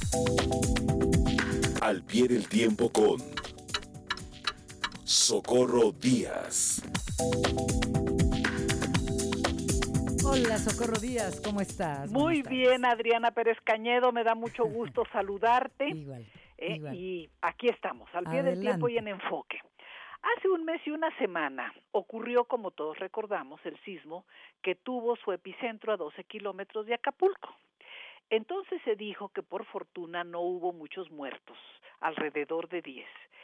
Al pie del tiempo con Socorro Díaz. Hola, Socorro Díaz, ¿cómo estás? Muy bien, Adriana Pérez Cañedo, me da mucho gusto saludarte. Igual. Y aquí estamos, al pie del tiempo y en enfoque. Hace un mes y una semana ocurrió, como todos recordamos, el sismo que tuvo su epicentro a 12 kilómetros de Acapulco. Entonces se dijo que por fortuna no hubo muchos muertos, alrededor de 10,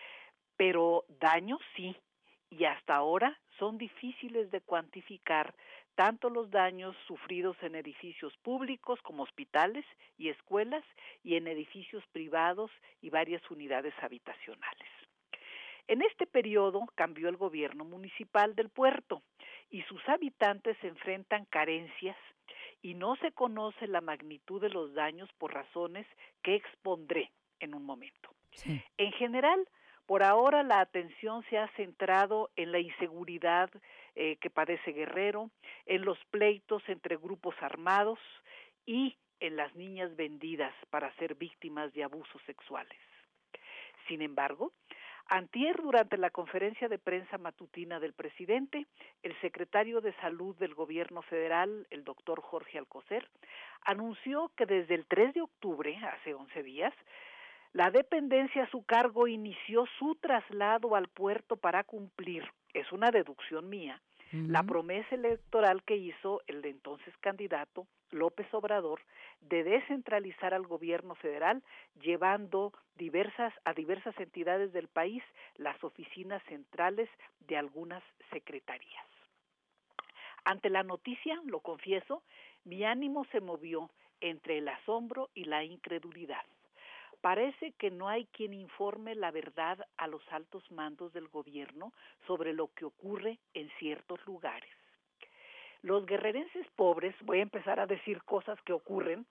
pero daños sí, y hasta ahora son difíciles de cuantificar tanto los daños sufridos en edificios públicos como hospitales y escuelas y en edificios privados y varias unidades habitacionales. En este periodo cambió el gobierno municipal del puerto y sus habitantes se enfrentan carencias y no se conoce la magnitud de los daños por razones que expondré en un momento. Sí. En general, por ahora la atención se ha centrado en la inseguridad que padece Guerrero, en los pleitos entre grupos armados y en las niñas vendidas para ser víctimas de abusos sexuales. Sin embargo, antier, durante la conferencia de prensa matutina del presidente, el secretario de Salud del Gobierno Federal, el doctor Jorge Alcocer, anunció que desde el 3 de octubre, hace 11 días, la dependencia a su cargo inició su traslado al puerto para cumplir, es una deducción mía, la promesa electoral que hizo el entonces candidato López Obrador de descentralizar al gobierno federal, llevando a diversas entidades del país las oficinas centrales de algunas secretarías. Ante la noticia, lo confieso, mi ánimo se movió entre el asombro y la incredulidad. Parece que no hay quien informe la verdad a los altos mandos del gobierno sobre lo que ocurre en ciertos lugares. Los guerrerenses pobres, voy a empezar a decir cosas que ocurren,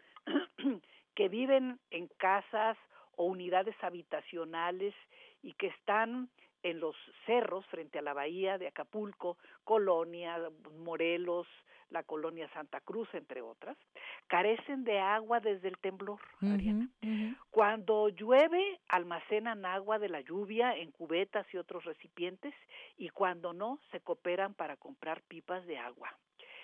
que viven en casas o unidades habitacionales y que están en los cerros frente a la bahía de Acapulco, Colonia, Morelos, la colonia Santa Cruz, entre otras, carecen de agua desde el temblor, Ariana. Cuando llueve, almacenan agua de la lluvia en cubetas y otros recipientes, y cuando no, se cooperan para comprar pipas de agua.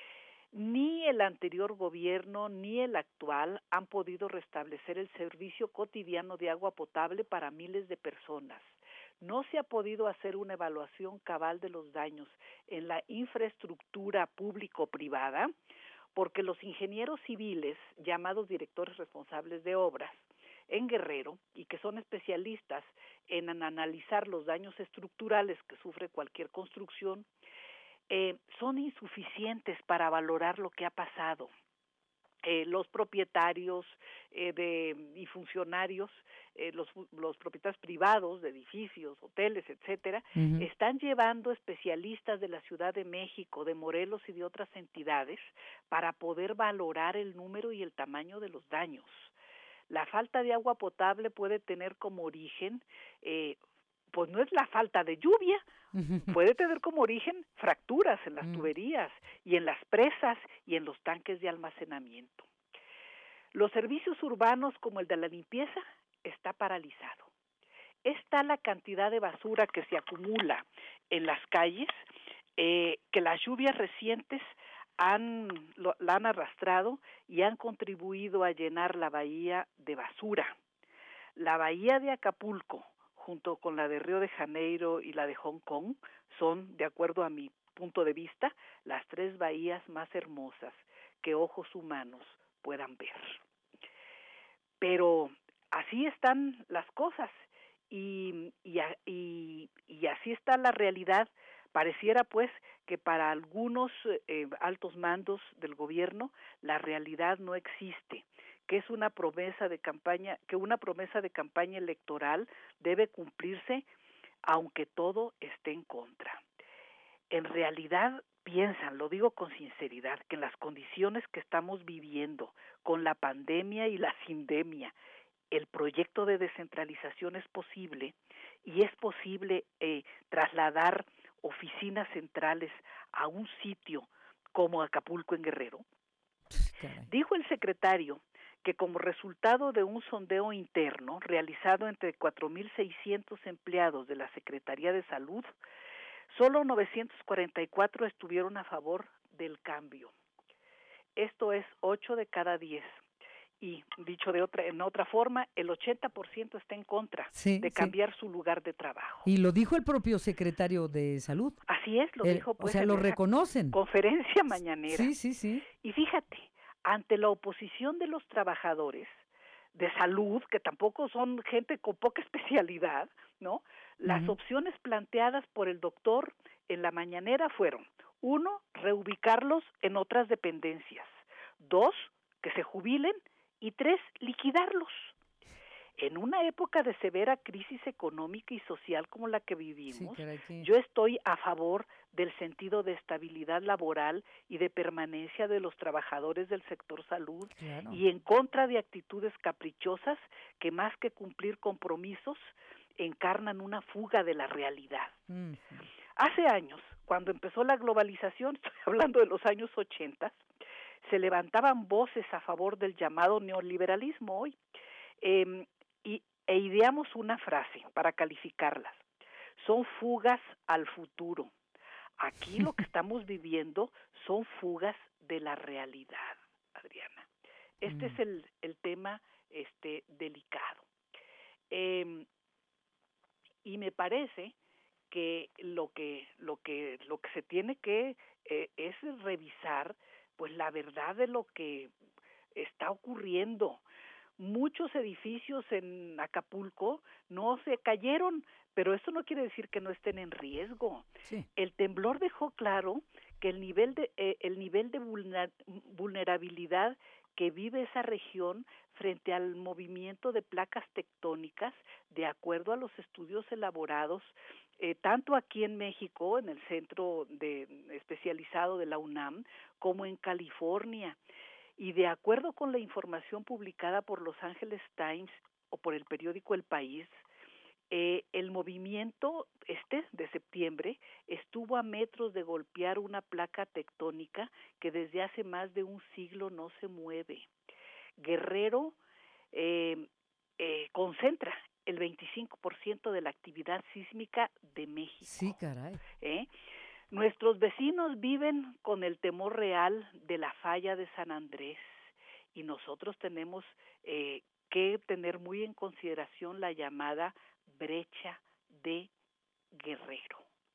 Ni el anterior gobierno ni el actual han podido restablecer el servicio cotidiano de agua potable para miles de personas. No se ha podido hacer una evaluación cabal de los daños en la infraestructura público-privada, porque los ingenieros civiles, llamados directores responsables de obras, en Guerrero, y que son especialistas en analizar los daños estructurales que sufre cualquier construcción, son insuficientes para valorar lo que ha pasado. Los propietarios y funcionarios, los propietarios privados de edificios, hoteles, etcétera, están llevando especialistas de la Ciudad de México, de Morelos y de otras entidades para poder valorar el número y el tamaño de los daños. La falta de agua potable puede tener como origen, pues no es la falta de lluvia, puede tener como origen fracturas en las tuberías y en las presas y en los tanques de almacenamiento. Los servicios urbanos como el de la limpieza está paralizado. Es tal la cantidad de basura que se acumula en las calles que las lluvias recientes la han arrastrado y han contribuido a llenar la bahía de basura. La bahía de Acapulco, junto con la de Río de Janeiro y la de Hong Kong, son, de acuerdo a mi punto de vista, las 3 bahías más hermosas que ojos humanos puedan ver. Pero así están las cosas y así está la realidad. Pareciera pues que para algunos altos mandos del gobierno la realidad no existe, que es una promesa de campaña, que una promesa de campaña electoral debe cumplirse aunque todo esté en contra. En realidad piensan, lo digo con sinceridad, que en las condiciones que estamos viviendo con la pandemia y la sindemia, el proyecto de descentralización es posible y es posible trasladar oficinas centrales a un sitio como Acapulco en Guerrero. Dijo el secretario que como resultado de un sondeo interno realizado entre 4.600 empleados de la Secretaría de Salud, solo 944 estuvieron a favor del cambio. Esto es 8 de cada 10. Y dicho en otra forma, el 80% está en contra Sí, de sí. cambiar su lugar de trabajo. Y lo dijo el propio secretario de Salud. Así es, lo dijo O pues sea, en lo esa reconocen. conferencia mañanera. Sí, sí, sí. Y fíjate, ante la oposición de los trabajadores de salud, que tampoco son gente con poca especialidad, ¿no? Las Ujú. opciones planteadas por el doctor en la mañanera fueron: 1, reubicarlos en otras dependencias; 2, que se jubilen; y 3, liquidarlos. En una época de severa crisis económica y social como la que Sí, vivimos, caray, que... yo estoy a favor del sentido de estabilidad laboral y de permanencia de los trabajadores del sector salud, Claro. y en contra de actitudes caprichosas que, más que cumplir compromisos, encarnan una fuga de la realidad. Ujú. Hace años, cuando empezó la globalización, estoy hablando de los años 80, se levantaban voces a favor del llamado neoliberalismo hoy. Eh, Ideamos una frase para calificarlas: son fugas al futuro. Aquí lo que estamos viviendo son fugas de la realidad, Adriana. Este es Mm. el tema delicado. Eh, y me parece que lo que se tiene que es revisar pues la verdad de lo que está ocurriendo. Muchos edificios en Acapulco no se cayeron, pero eso no quiere decir que no estén en riesgo. Sí. El temblor dejó claro que el nivel de vulnerabilidad que vive esa región frente al movimiento de placas tectónicas, de acuerdo a los estudios elaborados tanto aquí en México, en el centro especializado de la UNAM, como en California. Y de acuerdo con la información publicada por Los Angeles Times o por el periódico El País, el movimiento de septiembre estuvo a metros de golpear una placa tectónica que desde hace más de un siglo no se mueve. Guerrero eh, concentra el 25% de la actividad sísmica de Sí, México. caray. ¿eh? Nuestros vecinos viven con el temor real de la falla de San Andrés, y nosotros tenemos que tener muy en consideración la llamada brecha de Guerrero.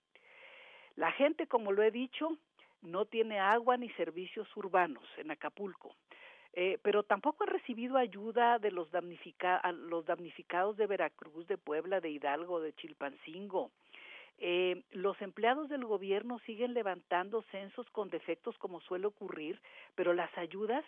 La gente, como lo he dicho, no tiene agua ni servicios urbanos en Acapulco, pero tampoco ha recibido ayuda de los damnificados de Veracruz, de Puebla, de Hidalgo, de Chilpancingo. Los empleados del gobierno siguen levantando censos con defectos, como suele ocurrir, pero las ayudas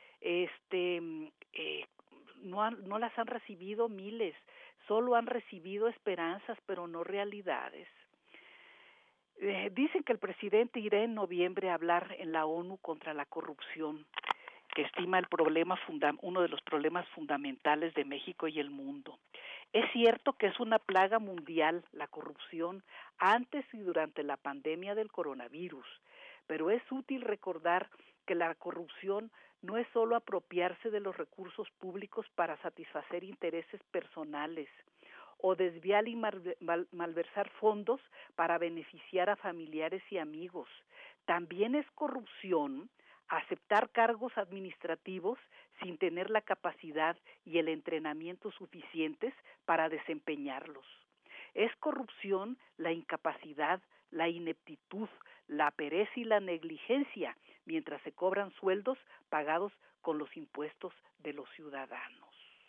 no las han recibido miles, solo han recibido esperanzas, pero no realidades. Dicen que el presidente irá en noviembre a hablar en la ONU contra la corrupción, que estima uno de los problemas fundamentales de México y el mundo. Es cierto que es una plaga mundial la corrupción antes y durante la pandemia del coronavirus, pero es útil recordar que la corrupción no es solo apropiarse de los recursos públicos para satisfacer intereses personales o desviar y malversar fondos para beneficiar a familiares y amigos. También es corrupción aceptar cargos administrativos sin tener la capacidad y el entrenamiento suficientes para desempeñarlos. Es corrupción la incapacidad, la ineptitud, la pereza y la negligencia mientras se cobran sueldos pagados con los impuestos de los ciudadanos.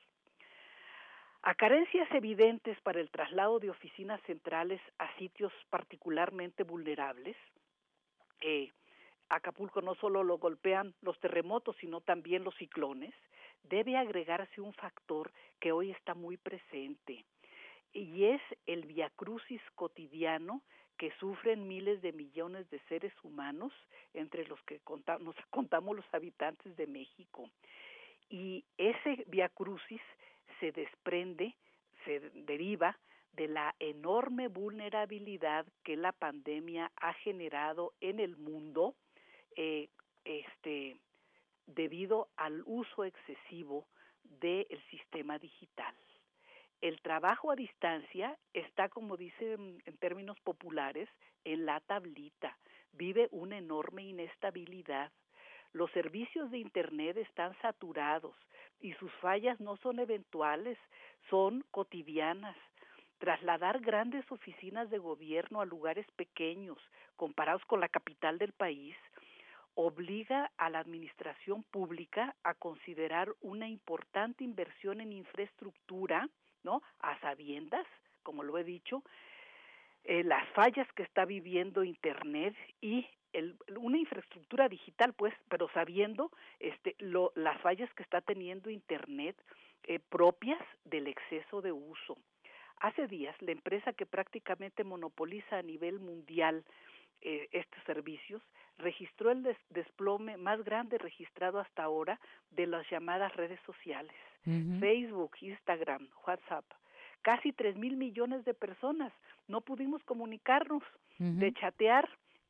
A carencias evidentes para el traslado de oficinas centrales a sitios particularmente vulnerables, Acapulco no solo lo golpean los terremotos, sino también los ciclones, debe agregarse un factor que hoy está muy presente, y es el viacrucis cotidiano que sufren miles de millones de seres humanos, entre los que nos contamos los habitantes de México. Y ese viacrucis se deriva de la enorme vulnerabilidad que la pandemia ha generado en el mundo, debido al uso excesivo del sistema digital. El trabajo a distancia está, como dicen en términos populares, en la tablita. Vive una enorme inestabilidad. Los servicios de Internet están saturados y sus fallas no son eventuales, son cotidianas. Trasladar grandes oficinas de gobierno a lugares pequeños, comparados con la capital del país, obliga a la administración pública a considerar una importante inversión en infraestructura, ¿no? A sabiendas, como lo he dicho, las fallas que está viviendo Internet y una infraestructura digital, pues, pero sabiendo las fallas que está teniendo Internet propias del exceso de uso. Hace días, la empresa que prácticamente monopoliza a nivel mundial estos servicios registró el desplome más grande registrado hasta ahora de las llamadas redes sociales, Facebook, Instagram, WhatsApp. Casi 3,000 millones de personas no pudimos comunicarnos, de chatear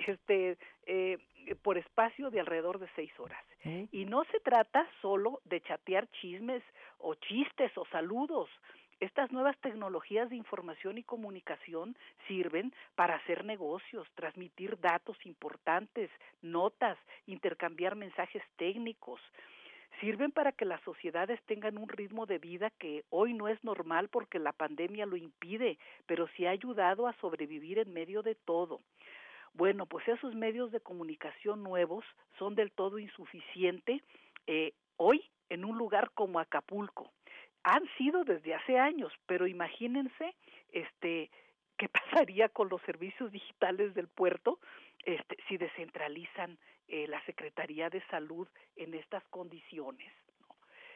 por espacio de alrededor de 6 horas. Y no se trata solo de chatear chismes o chistes o saludos. Estas nuevas tecnologías de información y comunicación sirven para hacer negocios, transmitir datos importantes, notas, intercambiar mensajes técnicos. Sirven para que las sociedades tengan un ritmo de vida que hoy no es normal porque la pandemia lo impide, pero sí ha ayudado a sobrevivir en medio de todo. Bueno, pues esos medios de comunicación nuevos son del todo insuficientes hoy en un lugar como Acapulco. Han sido desde hace años, pero imagínense qué pasaría con los servicios digitales del puerto si descentralizan la Secretaría de Salud en estas condiciones, ¿no?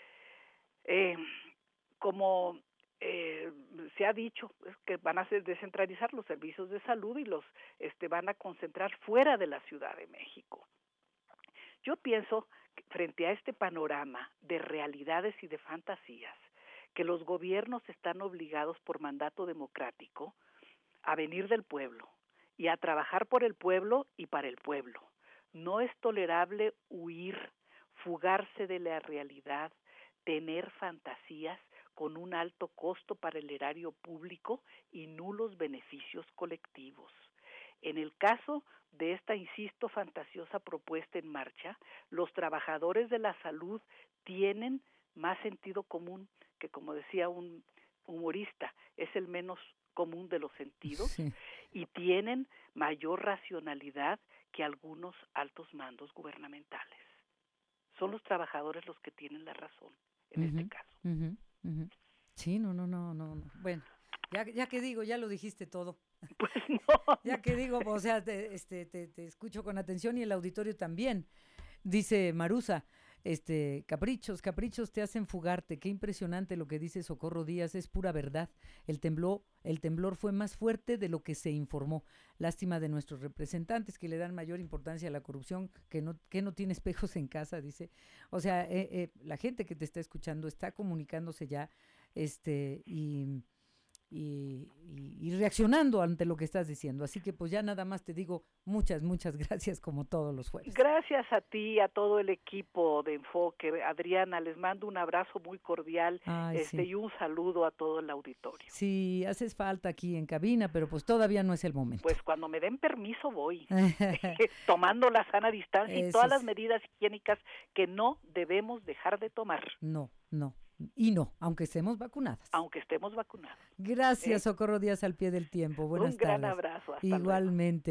Como se ha dicho, es que van a descentralizar los servicios de salud y los van a concentrar fuera de la Ciudad de México. Yo pienso que frente a este panorama de realidades y de fantasías, que los gobiernos están obligados por mandato democrático a venir del pueblo y a trabajar por el pueblo y para el pueblo. No es tolerable huir, fugarse de la realidad, tener fantasías con un alto costo para el erario público y nulos beneficios colectivos. En el caso de esta, insisto, fantasiosa propuesta en marcha, los trabajadores de la salud tienen más sentido común, que como decía un humorista, es el menos común de los sentidos, sí, y tienen mayor racionalidad que algunos altos mandos gubernamentales. Son los trabajadores los que tienen la razón en este caso. Sí, no. Bueno, ya que digo, ya lo dijiste todo. Pues no. Ya que digo, o sea, te escucho con atención y el auditorio también. Dice Marusa, caprichos te hacen fugarte. Qué impresionante lo que dice Socorro Díaz, es pura verdad. El temblor fue más fuerte de lo que se informó. Lástima de nuestros representantes que le dan mayor importancia a la corrupción, que no tiene espejos en casa, dice. O sea, la gente que te está escuchando está comunicándose ya, y reaccionando ante lo que estás diciendo. Así que pues ya nada más te digo muchas gracias como todos los jueves. Gracias a ti, a todo el equipo de Enfoque. Adriana, les mando un abrazo muy cordial. Sí. Y un saludo a todo el auditorio. Sí, haces falta aquí en cabina, pero pues todavía no es el momento. Pues cuando me den permiso voy, tomando la sana distancia y todas las medidas higiénicas que no debemos dejar de tomar. No. Y no, aunque estemos vacunadas. Aunque estemos vacunadas. Gracias, Socorro Díaz, al pie del tiempo. Buenas tardes. Un gran abrazo. Hasta Igualmente.